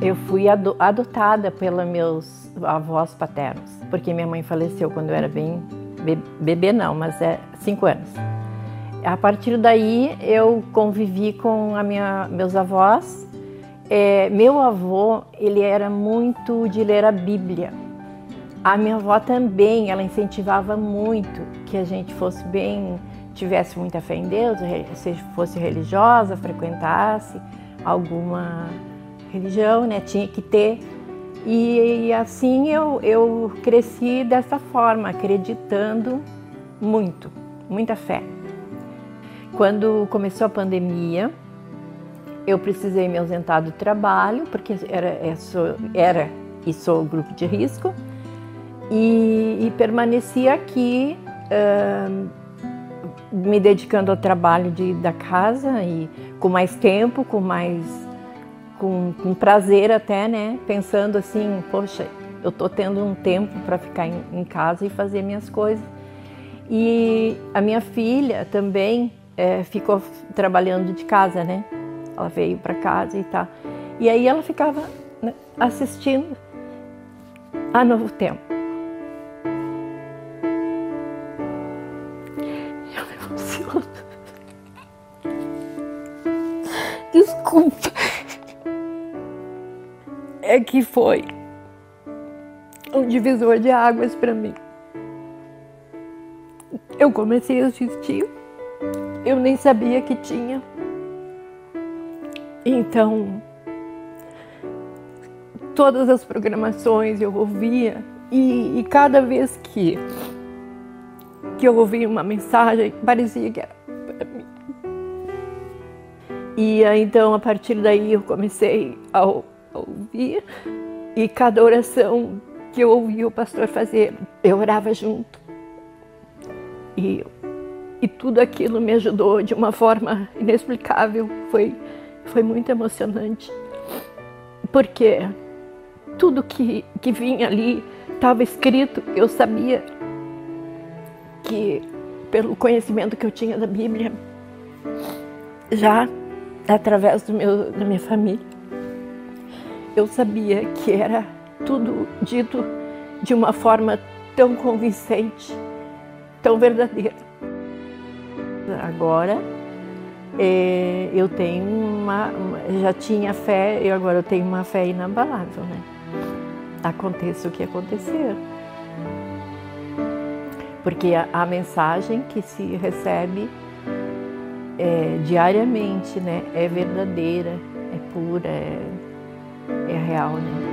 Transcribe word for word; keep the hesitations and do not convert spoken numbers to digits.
Eu fui ado adotada pelos meus avós paternos, porque minha mãe faleceu quando eu era bem be bebê, não, mas é cinco anos. A partir daí eu convivi com a minha, meus avós. É, meu avô, ele era muito de ler a Bíblia. A minha avó também, ela incentivava muito que a gente fosse bem, tivesse muita fé em Deus, se fosse religiosa, frequentasse alguma religião, né? Tinha que ter. E, e assim eu, eu cresci dessa forma, acreditando muito, muita fé. Quando começou a pandemia, eu precisei me ausentar do trabalho, porque era, era e sou grupo de risco, e, e permaneci aqui, uh, me dedicando ao trabalho de, da casa, e com mais tempo, com mais com, com prazer até, né? Pensando assim, poxa, eu estou tendo um tempo para ficar em, em casa e fazer minhas coisas. E a minha filha também é, ficou trabalhando de casa, né? Ela veio para casa e tal. E aí ela ficava, né, assistindo a Novo Tempo. Eu me emociono. Desculpa. É que foi um divisor de águas para mim. Eu comecei a assistir, eu nem sabia que tinha. Então, todas as programações eu ouvia e, e cada vez que, que eu ouvia uma mensagem, parecia que era para mim. E então, a partir daí, eu comecei a, a ouvir e cada oração que eu ouvia o pastor fazer, eu orava junto. E, e tudo aquilo me ajudou de uma forma inexplicável, foi... Foi muito emocionante, porque tudo que, que vinha ali estava escrito. Eu sabia que, pelo conhecimento que eu tinha da Bíblia, já através do meu, da minha família, eu sabia que era tudo dito de uma forma tão convincente, tão verdadeira. Agora, É, eu tenho uma, uma, já tinha fé, e agora eu tenho uma fé inabalável, né? Aconteça o que acontecer. Porque a, a mensagem que se recebe é, diariamente, né? É verdadeira, é pura, é, é real, né?